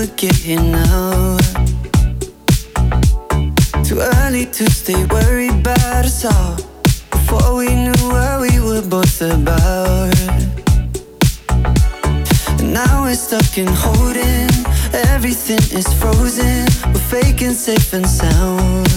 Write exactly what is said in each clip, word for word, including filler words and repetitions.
get here now. Too early to stay worried about us all, before we knew what we were both about. And now we're stuck in holding, everything is frozen. We're faking safe and sound.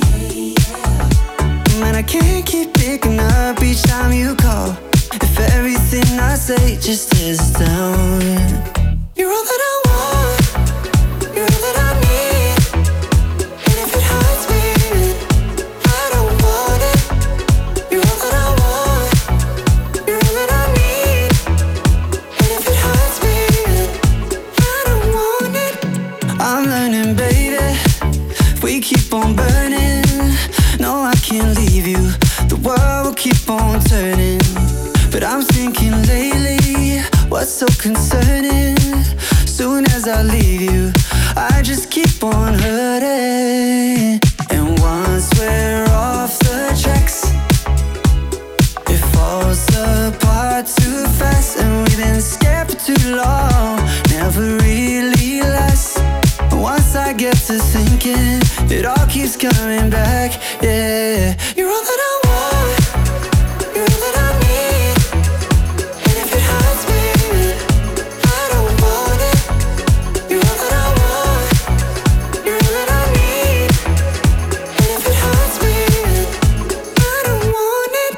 Man, I can't keep picking up each time you call. If everything I say just is down. You're all that I want, you're all that I need. And if it hurts me, I don't want it. You're all that I want, you're all that I need. And if it hurts me, I don't want it. I'm learning, baby, if we keep on burning, no, I can't leave you. The world will keep on turning. But I'm thinking lately, what's so concerning? Soon as I leave you, I just keep on hurting. And once we're off the tracks, it falls apart too fast. And we've been scared for too long, never really lasts. And once I get to thinking, it all keeps coming back, yeah. You're all that I want, you're all that I need. And if it hurts me, I don't want it. You're all that I want, you're all that I need. And if it hurts me, I don't want it.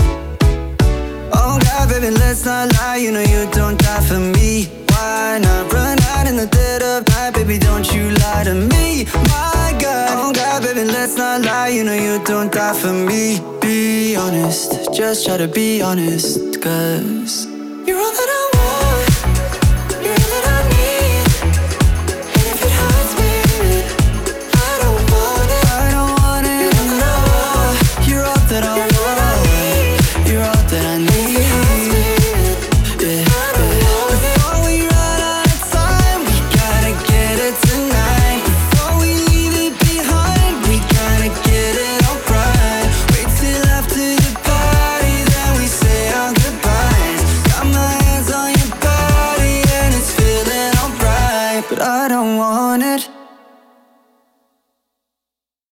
Oh God, baby, let's not lie, you know you don't die for me. Why not run out in the dead of night, baby, don't you lie to me. My God, oh God, baby, let's not lie, you know you don't die for me. Be honest, just try to be honest, cause you're all that I want.